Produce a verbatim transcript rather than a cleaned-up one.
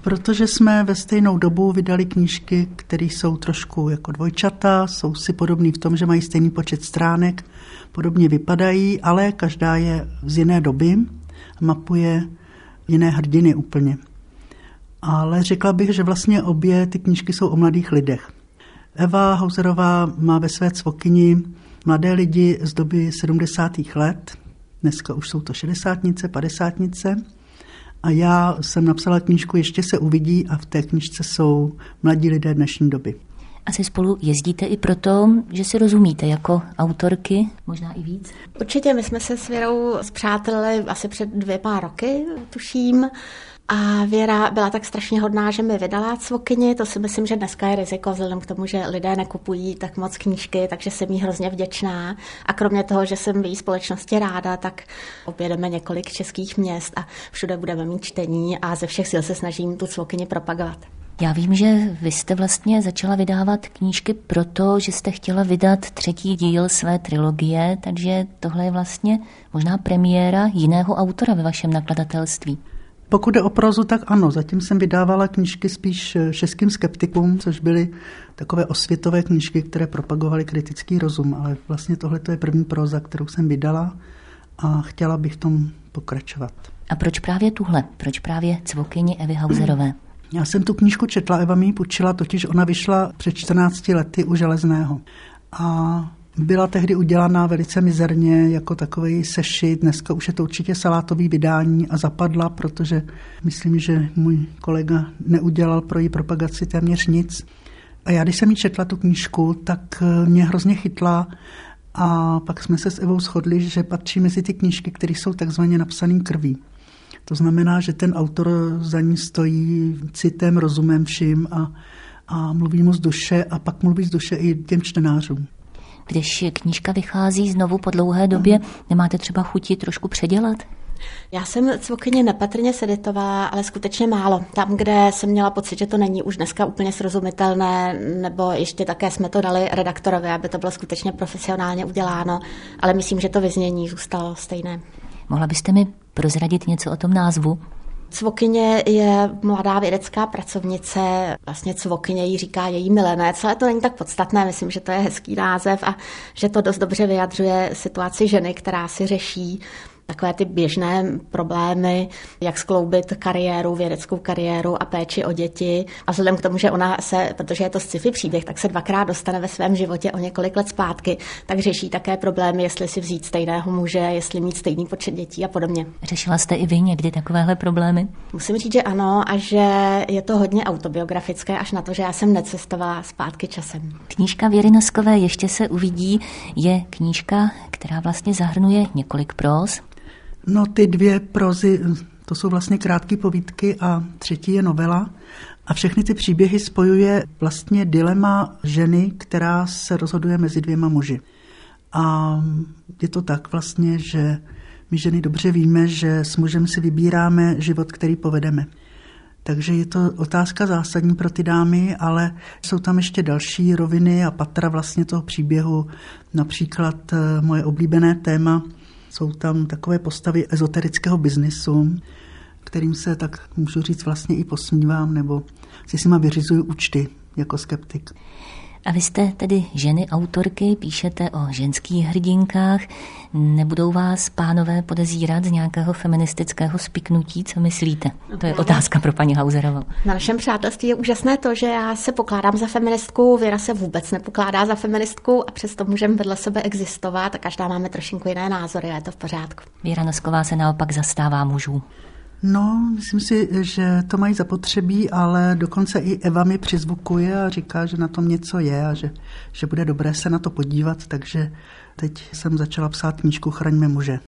Protože jsme ve stejnou dobu vydali knížky, které jsou trošku jako dvojčata, jsou si podobný v tom, že mají stejný počet stránek, podobně vypadají, ale každá je z jiné doby, mapuje jiné hrdiny úplně. Ale řekla bych, že vlastně obě ty knížky jsou o mladých lidech. Eva Hauserová má ve své cvokyni mladé lidi z doby sedmdesátých let, dneska už jsou to šedesátnice, padesátnice, a já jsem napsala knížku Ještě se uvidí a v té knížce jsou mladí lidé dnešní doby. Asi spolu jezdíte i proto, že si rozumíte jako autorky, možná i víc? Určitě, my jsme se s Věrou spřátelili asi před dvěma roky, tuším. A Věra byla tak strašně hodná, že mi vydala cvokyni. To si myslím, že dneska je riziko, vzhledem k tomu, že lidé nekupují tak moc knížky, takže jsem jí hrozně vděčná. A kromě toho, že jsem v její společnosti ráda, tak objedeme několik českých měst a všude budeme mít čtení a ze všech sil se snažím tu cvokyni propagovat. Já vím, že vy jste vlastně začala vydávat knížky proto, že jste chtěla vydat třetí díl své trilogie, takže tohle je vlastně možná premiéra jiného autora ve vašem nakladatelství. Pokud jde o prozu, tak ano, zatím jsem vydávala knížky spíš českým skeptikům, což byly takové osvětové knížky, které propagovaly kritický rozum, ale vlastně tohle je první proza, kterou jsem vydala a chtěla bych v tom pokračovat. A proč právě tuhle? Proč právě Cvokyni Evy Hauserové? Já jsem tu knížku četla, Eva mi ji půjčila, totiž ona vyšla před čtrnácti lety u Železného. A byla tehdy udělaná velice mizerně jako takový sešit. Dneska už je to určitě salátový vydání a zapadla, protože myslím, že můj kolega neudělal pro její propagaci téměř nic. A já, když jsem jí četla tu knížku, tak mě hrozně chytla a pak jsme se s Evou shodli, že patří mezi ty knížky, které jsou takzvaně napsaný krví. To znamená, že ten autor za ní stojí citem, rozumem vším a, a mluví mu z duše a pak mluví z duše i těm čtenářům. Když knížka vychází znovu po dlouhé době, nemáte třeba chuti trošku předělat? Já jsem Cvokyni nepatrně seditovala, ale skutečně málo. Tam, kde jsem měla pocit, že to není už dneska úplně srozumitelné, nebo ještě také jsme to dali redaktorovi, aby to bylo skutečně profesionálně uděláno, ale myslím, že to vyznění zůstalo stejné. Mohla byste mi prozradit něco o tom názvu? Cvokyně je mladá vědecká pracovnice, vlastně Cvokyně jí říká její milenec, ale to není tak podstatné, myslím, že to je hezký název a že to dost dobře vyjadřuje situaci ženy, která si řeší takové ty běžné problémy, jak skloubit kariéru, vědeckou kariéru a péči o děti. A vzhledem k tomu, že ona se, protože je to sci-fi příběh, tak se dvakrát dostane ve svém životě o několik let zpátky, tak řeší také problémy, jestli si vzít stejného muže, jestli mít stejný počet dětí a podobně. Řešila jste i vy někdy takovéhle problémy? Musím říct, že ano a že je to hodně autobiografické, až na to, že já jsem necestovala zpátky časem. Knížka Věry Noskové Ještě se uvidí je knížka, která vlastně zahrnuje několik próz. No ty dvě prózy, to jsou vlastně krátké povídky a třetí je novela. A všechny ty příběhy spojuje vlastně dilema ženy, která se rozhoduje mezi dvěma muži. A je to tak vlastně, že my ženy dobře víme, že s mužem si vybíráme život, který povedeme. Takže je to otázka zásadní pro ty dámy, ale jsou tam ještě další roviny a patra vlastně toho příběhu. Například moje oblíbené téma, jsou tam takové postavy ezoterického biznisu, kterým se, tak můžu říct, vlastně i posmívám, nebo si s nima vyřizuju účty jako skeptik. A vy jste tedy ženy autorky, píšete o ženských hrdinkách. Nebudou vás pánové podezírat z nějakého feministického spiknutí? Co myslíte? To je otázka pro paní Hauserovou. Na našem přátelství je úžasné to, že já se pokládám za feministku, Věra se vůbec nepokládá za feministku a přesto můžeme vedle sebe existovat a každá máme trošinku jiné názory a je to v pořádku. Věra Nosková se naopak zastává mužů. No, myslím si, že to mají zapotřebí, ale dokonce i Eva mi přizvukuje a říká, že na tom něco je a že, že bude dobré se na to podívat, takže teď jsem začala psát knížku Chraňme muže.